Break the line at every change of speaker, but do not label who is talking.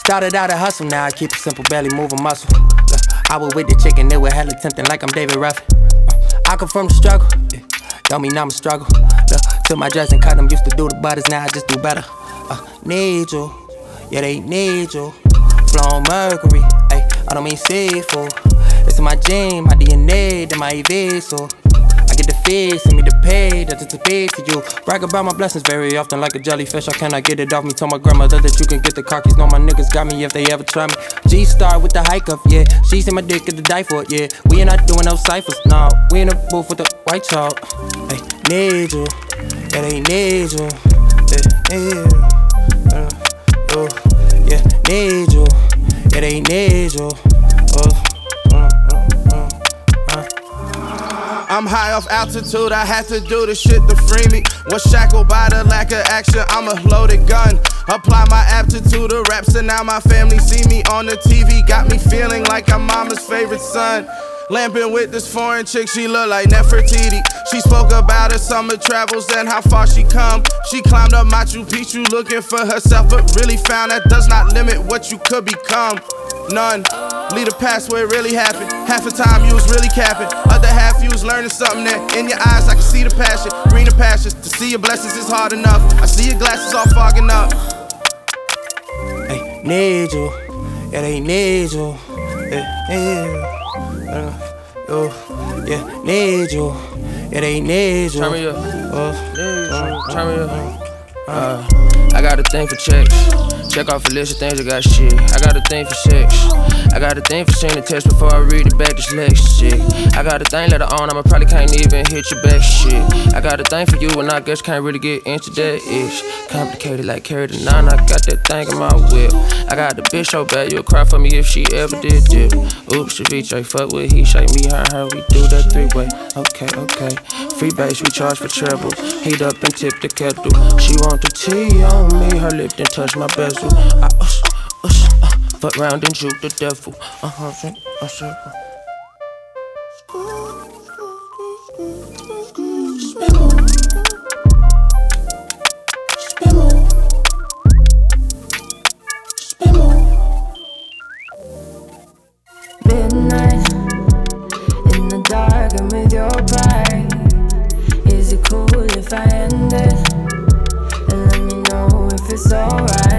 Started out a hustle, now I keep it simple, barely moving muscle. I was with the chicken, it was hella tempting like I'm David Ruffin. I come from the struggle, don't mean I'ma struggle. Took my dress and cut them, used to do the butters, now I just do better. Need you, yeah they need you. Flow on Mercury, ay, I don't mean seafood. It's in my gene, my DNA, then my EV, so I get the feed, send me the pay, that's to pay to you. Brag about my blessings very often like a jellyfish, I cannot get it off me. Told my grandmother that you can get the car keys, know my niggas got me if they ever try me. G-Star with the hike up, yeah, she's in my dick at the die for it, yeah. We ain't not doing no ciphers, nah, we in the booth with the white chalk. Hey, need you, yeah they need you, yeah, need you, yeah they need you.
I'm high off altitude, I had to do the shit to free me. Was shackled by the lack of action, I'm a loaded gun. Apply my aptitude to raps and now my family see me on the TV. Got me feeling like I'm mama's favorite son. Lamping with this foreign chick, she look like Nefertiti. She spoke about her summer travels and how far she come. She climbed up Machu Picchu looking for herself, but really found that does not limit what you could become. None. Lead the past where it really happened. Half the time you was really capping, other half you was learning something there. In your eyes I can see the passion, green the passions. To see your blessings is hard enough. I see your glasses all fogging up.
Hey, need you, yeah they need you, yeah, need you, yeah they need you.
Turn me up, turn me up. I got a thing for checks. Check off a list of things I got shit. I got a thing for sex. I got a thing for seeing the text before I read it back, this Lex shit. I got a thing later on, I'ma probably can't even hit your back shit. I got a thing for you and I guess can't really get into that ish. Complicated like carry the 9, I got that thing in my whip. I got the bitch so bad you'll cry for me if she ever did dip. Oops, ceviche, fuck with he, shake me, her, we do that 3-way. Okay. Free base, we charge for treble. Heat up and tip the kettle. She want the tea on me, her lip then touch my bezel. I fuck round and juke the devil.
Midnight, in the dark, I'm with your pride. Is it cool if I end it? And let me know if it's alright.